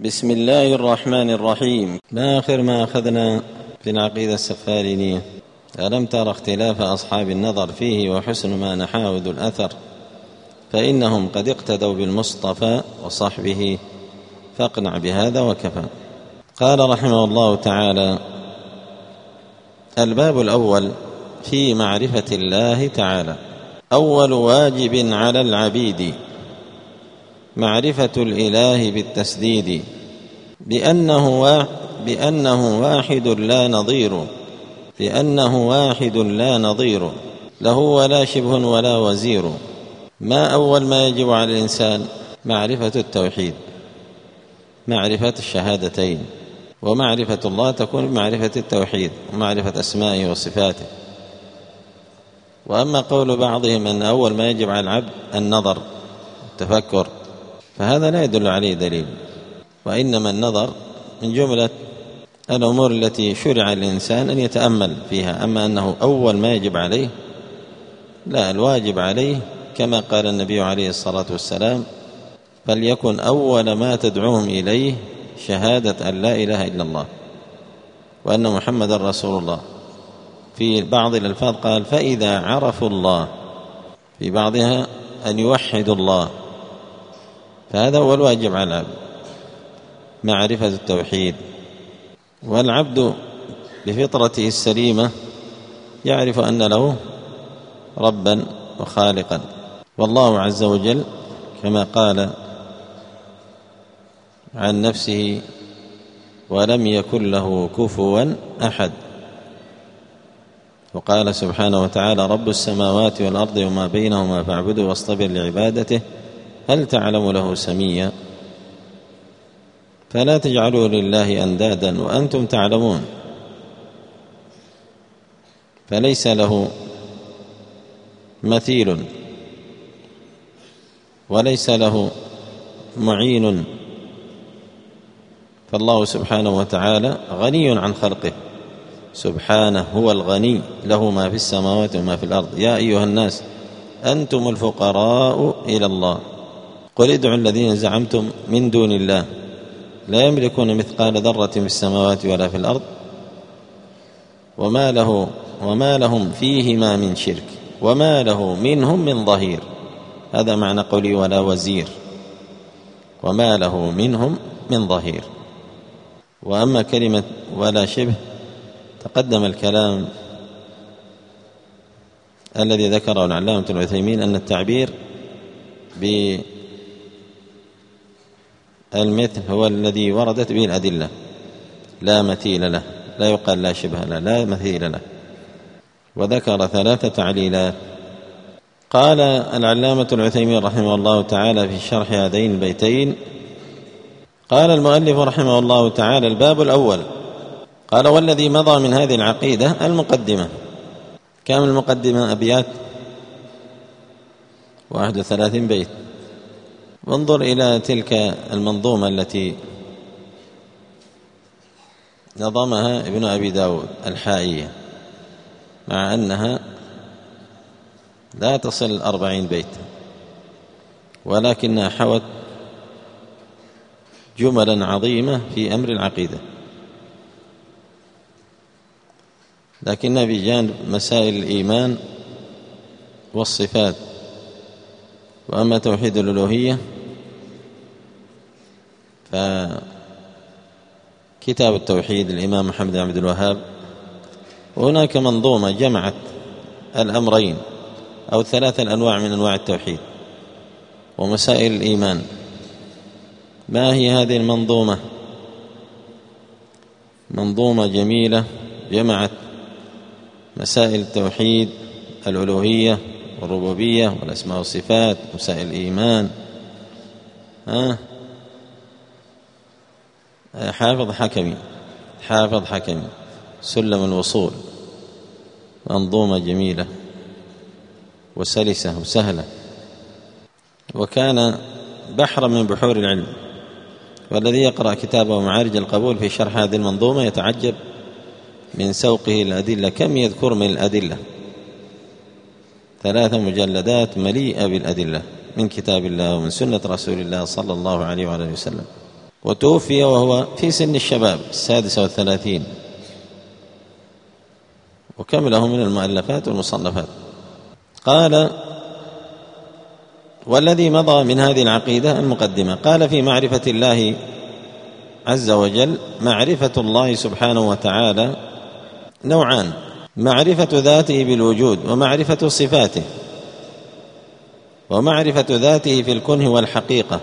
بسم الله الرحمن الرحيم. آخر ما أخذنا في العقيدة السفارينية: ألم تر اختلاف أصحاب النظر فيه وحسن ما نحاه ذو الأثر، فإنهم قد اقتدوا بالمصطفى وصحبه، فاقنع بهذا وكفى. قال رحمه الله تعالى: الباب الأول في معرفة الله تعالى. أول واجب على العبيد معرفة الإله بالتسديد، بأنه واحد لا نظير، بأنه واحد لا نظير له ولا شبه ولا وزير. ما أول ما يجب على الإنسان؟ معرفة التوحيد، معرفة الشهادتين، ومعرفة الله تكون بمعرفة التوحيد ومعرفة أسمائه وصفاته. وأما قول بعضهم أن أول ما يجب على العبد النظر التفكر، فهذا لا يدل عليه دليل، وإنما النظر من جملة الأمور التي شرع الإنسان أن يتأمل فيها. أما أنه أول ما يجب عليه، لا، الواجب عليه كما قال النبي عليه الصلاة والسلام: فليكن أول ما تدعوهم إليه شهادة أن لا إله إلا الله وأن محمد رسول الله. في بعض الألفاظ قال: فإذا عرفوا الله، في بعضها أن يوحدوا الله. فهذا هو الواجب على العبد، معرفة التوحيد. والعبد بفطرته السليمة يعرف أن له ربا وخالقا، والله عز وجل كما قال عن نفسه: ولم يكن له كفوا أحد. وقال سبحانه وتعالى: رب السماوات والأرض وما بينهما فاعبده واصطبر لعبادته هل تعلم له سميا. فلا تجعلوا لله أندادا وأنتم تعلمون. فليس له مثيل وليس له معين، فالله سبحانه وتعالى غني عن خلقه، سبحانه هو الغني، له ما في السماوات وما في الأرض. يا أيها الناس أنتم الفقراء إلى الله، قل ادعوا الذين زعمتم من دون الله لا يملكون مثقال ذرة في السماوات ولا في الأرض وما لهم فيهما من شرك وما له منهم من ظهير. هذا معنى قولي ولا وزير، وما له منهم من ظهير. وأما كلمة ولا شبه تقدم الكلام الذي ذكره العلامة العثيمين أن التعبير بالمثل هو الذي وردت به الأدلة، لا مثيل له، لا يقال لا شبه له، لا مثيل له. وذكر 3 تعليلات. قال العلامة العثيمين رحمه الله تعالى في شرح هذين البيتين: قال المؤلف رحمه الله تعالى: الباب الأول. قال: والذي مضى من هذه العقيدة المقدمة. كم المقدمة؟ أبيات 31 بيت. وانظر إلى تلك المنظومة التي نظمها ابن أبي داود الحائية، مع أنها لا تصل 40 بيت، ولكنها حوت جملا عظيمة في أمر العقيدة، لكنها بجانب مسائل الإيمان والصفات. وأما توحيد الألوهية فكتاب التوحيد الإمام محمد بن عبد الوهاب. وهناك منظومة جمعت الأمرين أو 3 الأنواع من أنواع التوحيد ومسائل الإيمان. ما هي هذه المنظومة؟ منظومة جميلة جمعت مسائل التوحيد، الألوهية والربوبية والأسماء والصفات، مسائل الإيمان. حافظ حكمي سلم الوصول، منظومة جميلة وسلسة وسهلة، وكان بحرا من بحور العلم. والذي يقرأ كتابه معارج القبول في شرح هذه المنظومة يتعجب من سوقه الأدلة، كم يذكر من الأدلة. 3 مجلدات مليئة بالأدلة من كتاب الله ومن سنة رسول الله صلى الله عليه وآله وسلم. وتوفي وهو في سن الشباب 36، وكم له من المؤلفات والمصنفات. قال: والذي مضى من هذه العقيدة المقدمة. قال: في معرفة الله عز وجل معرفة الله سبحانه وتعالى نوعان: معرفة ذاته بالوجود، ومعرفة صفاته. ومعرفة ذاته في الكنه والحقيقة،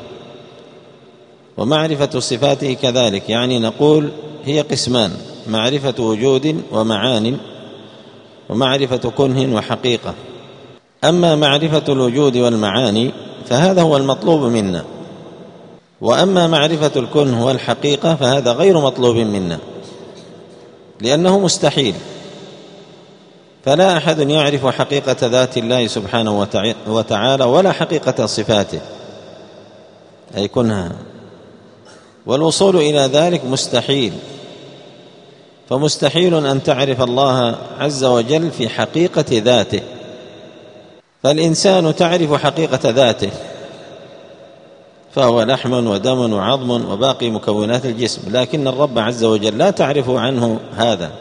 ومعرفة صفاته كذلك. يعني نقول هي قسمان: معرفة وجود ومعان، ومعرفة كنه وحقيقة. أما معرفة الوجود والمعاني فهذا هو المطلوب منا، وأما معرفة الكنه والحقيقة فهذا غير مطلوب منا، لأنه مستحيل. فلا أحد يعرف حقيقة ذات الله سبحانه وتعالى ولا حقيقة صفاته أي كنها، والوصول إلى ذلك مستحيل. فمستحيل أن تعرف الله عز وجل في حقيقة ذاته. فالإنسان تعرف حقيقة ذاته، فهو لحم ودم وعظم وباقي مكونات الجسم، لكن الرب عز وجل لا تعرف عنه هذا.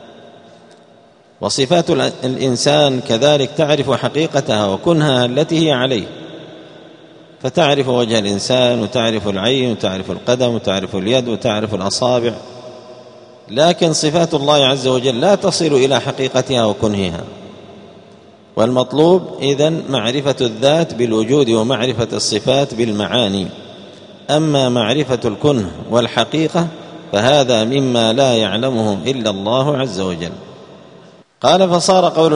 وصفات الإنسان كذلك تعرف حقيقتها وكنها التي هي عليه، فتعرف وجه الإنسان، وتعرف العين، وتعرف القدم، وتعرف اليد، وتعرف الأصابع. لكن صفات الله عز وجل لا تصل إلى حقيقتها وكنهها. والمطلوب إذن معرفة الذات بالوجود، ومعرفة الصفات بالمعاني. أما معرفة الكنه والحقيقة فهذا مما لا يعلمه إلا الله عز وجل. قال: فصار قول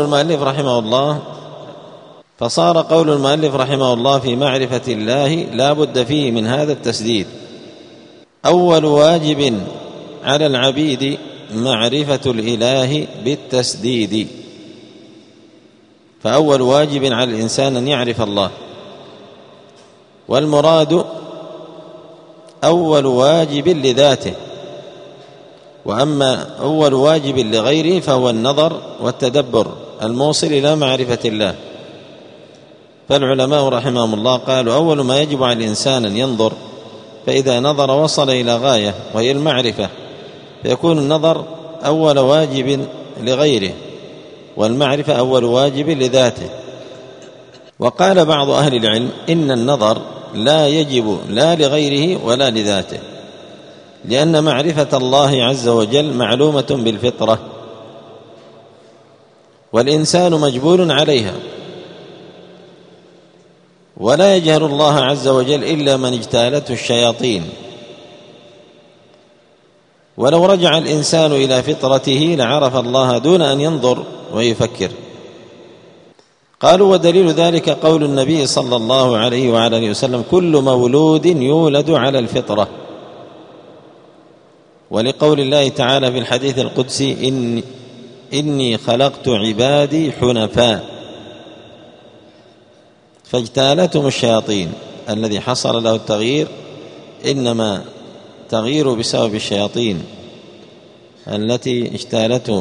المؤلف رحمه الله في معرفة الله لا بد فيه من هذا التسديد: أول واجب على العبيد معرفة الإله بالتسديد. فأول واجب على الإنسان أن يعرف الله، والمراد أول واجب لذاته. وأما أول واجب لغيره فهو النظر والتدبر الموصل إلى معرفة الله. فالعلماء رحمهم الله قالوا: أول ما يجب على الإنسان أن ينظر، فإذا نظر وصل إلى غاية وهي المعرفة، فيكون النظر أول واجب لغيره، والمعرفة أول واجب لذاته. وقال بعض أهل العلم: إن النظر لا يجب لا لغيره ولا لذاته، لأن معرفة الله عز وجل معلومة بالفطرة، والإنسان مجبول عليها، ولا يجهل الله عز وجل إلا من اجتالته الشياطين. ولو رجع الإنسان إلى فطرته لعرف الله دون أن ينظر ويفكر. قالوا: ودليل ذلك قول النبي صلى الله عليه وعلى آله وسلم: كل مولود يولد على الفطرة. ولقول الله تعالى في الحديث القدسي: إني خلقت عبادي حنفاء. فاجتالتهم الشياطين. الذي حصل له التغيير إنما تغيير بسبب الشياطين التي اجتالته.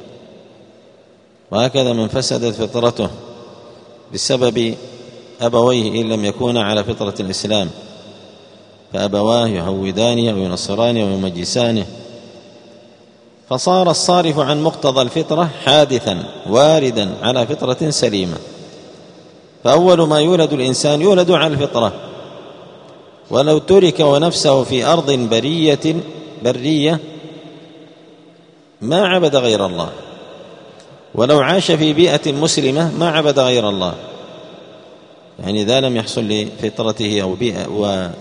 وهكذا من فسدت فطرته بسبب أبويه إن لم يكونا على فطرة الإسلام، فأبواه يهودانه وينصرانه ويمجسانه، فصار الصارف عن مقتضى الفطرة حادثا واردا على فطرة سليمة. فأول ما يولد الإنسان يولد على الفطرة، ولو ترك ونفسه في أرض برية ما عبد غير الله، ولو عاش في بيئة مسلمة ما عبد غير الله، يعني إذا لم يحصل لفطرته أو بيئة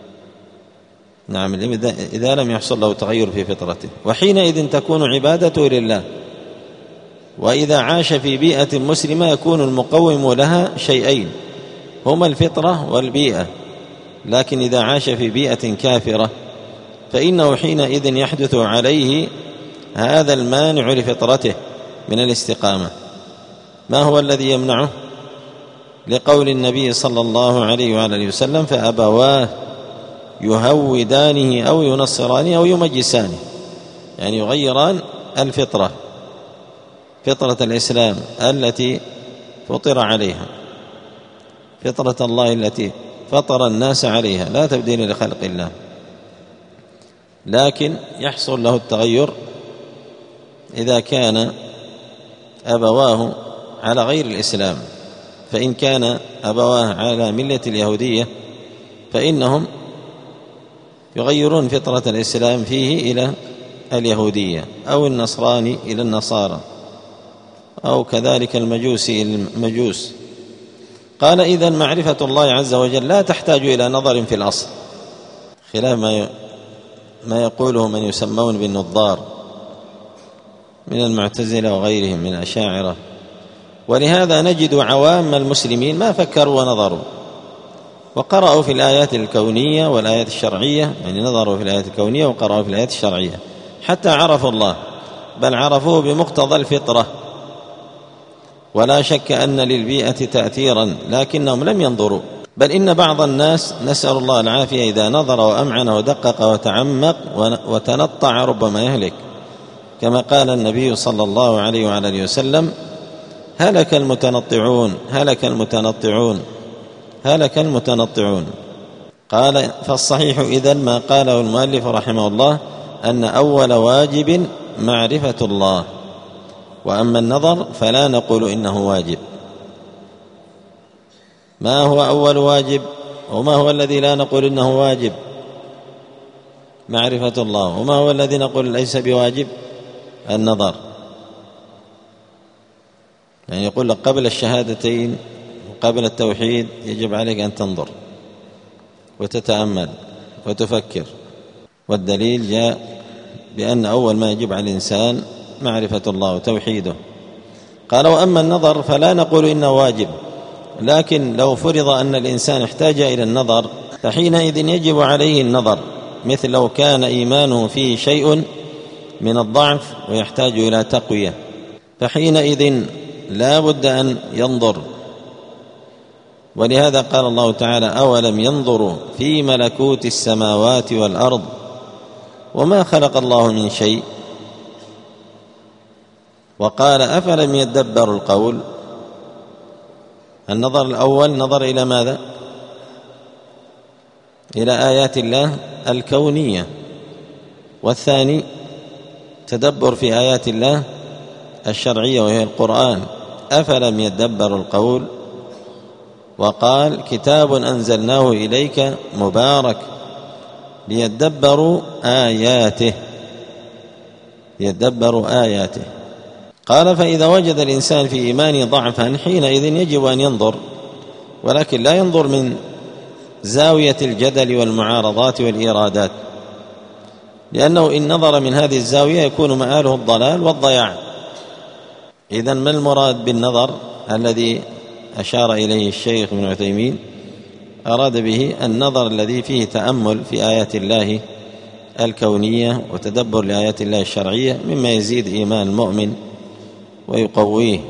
إذا لم يحصل له تغير في فطرته، وحينئذ تكون عبادته لله. وإذا عاش في بيئة مسلمة يكون المقوم لها شيئين هما الفطرة والبيئة. لكن إذا عاش في بيئة كافرة فإنه حينئذ يحدث عليه هذا المانع لفطرته من الاستقامة. ما هو الذي يمنعه؟ لقول النبي صلى الله عليه وآله وسلم: فأبواه يهودانه أو ينصرانه أو يمجسانه، يعني يغيران الفطرة، فطرة الإسلام التي فطر عليها، فطرة الله التي فطر الناس عليها، لا تبديل لخلق الله. لكن يحصل له التغير إذا كان أبواه على غير الإسلام. فإن كان أبواه على ملة اليهودية فإنهم يغيرون فطرة الإسلام فيه إلى اليهودية، أو النصراني إلى النصارى، أو كذلك المجوسي المجوس. قال: إذن معرفة الله عز وجل لا تحتاج إلى نظر في الأصل، خلاف ما يقوله من يسمون بالنظار من المعتزلة وغيرهم من الأشاعرة. ولهذا نجد عوام المسلمين ما فكروا ونظروا، وقرأوا في الآيات الكونية والآيات الشرعية، يعني نظروا في الآيات الكونية وقرأوا في الآيات الشرعية حتى عرفوا الله، بل عرفوه بمقتضى الفطرة. ولا شك أن للبيئة تأثيرا، لكنهم لم ينظروا. بل إن بعض الناس، نسأل الله العافية، إذا نظر وأمعن ودقق وتعمق وتنطع ربما يهلك، كما قال النبي صلى الله عليه وعلى آله وسلم: هلك المتنطعون، هلك المتنطعون، هلك المتنطعون. قال: فالصحيح إذن ما قاله المؤلف رحمه الله، أن أول واجب معرفة الله، وأما النظر فلا نقول إنه واجب. ما هو أول واجب وما هو الذي لا نقول إنه واجب؟ معرفة الله. وما هو الذي نقول ليس بواجب؟ النظر. يعني يقول لك قبل الشهادتين وقبل التوحيد يجب عليك أن تنظر وتتأمل وتفكر، والدليل جاء بأن أول ما يجب على الإنسان معرفة الله وتوحيده. قال: وأما النظر فلا نقول إنه واجب، لكن لو فرض أن الإنسان احتاج إلى النظر فحينئذ يجب عليه النظر، مثل لو كان إيمانه فيه شيء من الضعف ويحتاج إلى تقوية، فحينئذ لا بد أن ينظر. ولهذا قال الله تعالى: أولم ينظروا في ملكوت السماوات والأرض وما خلق الله من شيء. وقال: أفلم يدبروا القول. النظر الأول نظر إلى ماذا؟ إلى آيات الله الكونية، والثاني تدبر في آيات الله الشرعية وهي القرآن. أفلم يدبروا القول. وقال: كتاب أنزلناه إليك مبارك ليدبروا آياته، ليدبروا آياته. قال: فإذا وجد الإنسان في إيمانه ضعفا حينئذ يجب أن ينظر، ولكن لا ينظر من زاوية الجدل والمعارضات والإيرادات، لأنه إن نظر من هذه الزاوية يكون مآله الضلال والضياع. إذن ما المراد بالنظر الذي أشار إليه الشيخ ابن عثيمين؟ أراد به النظر الذي فيه تأمل في آيات الله الكونية وتدبر لآيات الله الشرعية، مما يزيد إيمان المؤمن ويقويه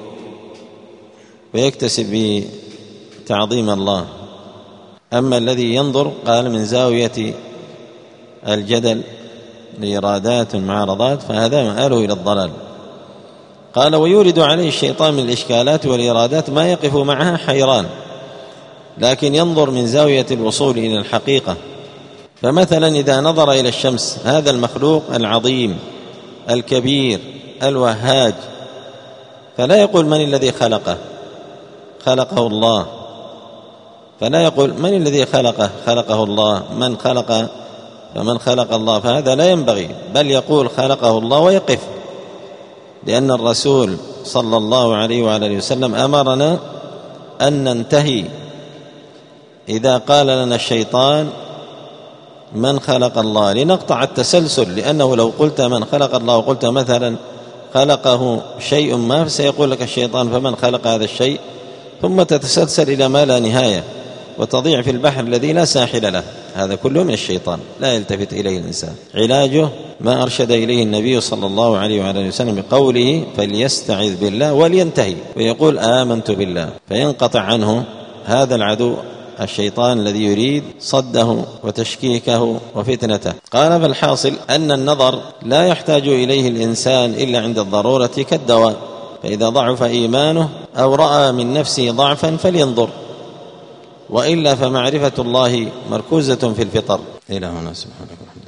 ويكتسب بتعظيم الله. أما الذي ينظر قال من زاوية الجدل لإرادات المعارضات فهذا مآله إلى الضلال. قال: ويورد عليه الشيطان من الإشكالات والإرادات ما يقف معها حيران، لكن ينظر من زاوية الوصول إلى الحقيقة. فمثلا إذا نظر إلى الشمس، هذا المخلوق العظيم الكبير الوهاج، فلا يقول من الذي خلقه؟ خلقه الله. فلا يقول من الذي خلقه؟ خلقه الله. من خلق؟ فمن خلق الله. فهذا لا ينبغي، بل يقول خلقه الله ويقف، لأن الرسول صلى الله عليه وآله وسلم أمرنا أن ننتهي إذا قال لنا الشيطان من خلق الله، لنقطع التسلسل، لأنه لو قلت من خلق الله وقلت مثلا خلقه شيء ما، سيقول لك الشيطان فمن خلق هذا الشيء، ثم تتسلسل إلى ما لا نهاية وتضيع في البحر الذي لا ساحل له. هذا كله من الشيطان لا يلتفت إليه الإنسان. علاجه ما أرشد إليه النبي صلى الله عليه وعلى وسلم بقوله: فليستعذ بالله ولينتهي، ويقول آمنت بالله، فينقطع عنه هذا العدو الشيطان الذي يريد صده وتشكيكه وفتنته. قال: فالحاصل أن النظر لا يحتاج إليه الإنسان إلا عند الضرورة كالدواء، فإذا ضعف إيمانه أو رأى من نفسه ضعفا فلينظر، وإلا فمعرفة الله مركوزة في الفطر. إلى هنا سبحانك.